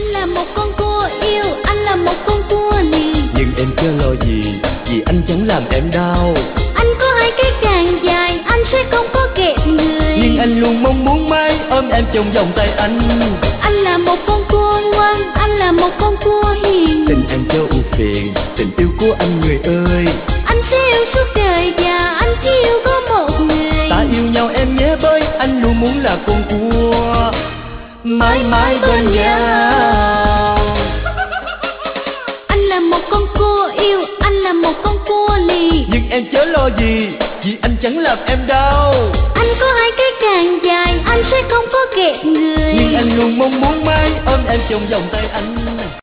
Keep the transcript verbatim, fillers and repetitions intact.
là một con cua yêu, anh là một con cua lì. Nhưng em chớ lo gì, vì anh chẳng làm em đau. Anh có hai cái càng dài, anh sẽ không có kẹp người. Nhưng anh luôn mong muốn mãi ôm em trong vòng tay anh. Anh là một con cua ngoan, anh là một con cua hiền. Tình anh cho ưu phiền, tình yêu của anh người ơi. Anh sẽ yêu suốt đời và anh chỉ yêu có một người. Ta yêu nhau em nhé bơi, anh luôn muốn là con cua mãi mãi bên nhau. Anh là một con cua yêu, anh là một con cua lì. Nhưng em chớ lo gì, vì anh chẳng làm em đau. Anh có hai cái càng dài, anh sẽ không có kẹp người. Nhưng anh luôn mong muốn mãi ôm em trong vòng tay anh.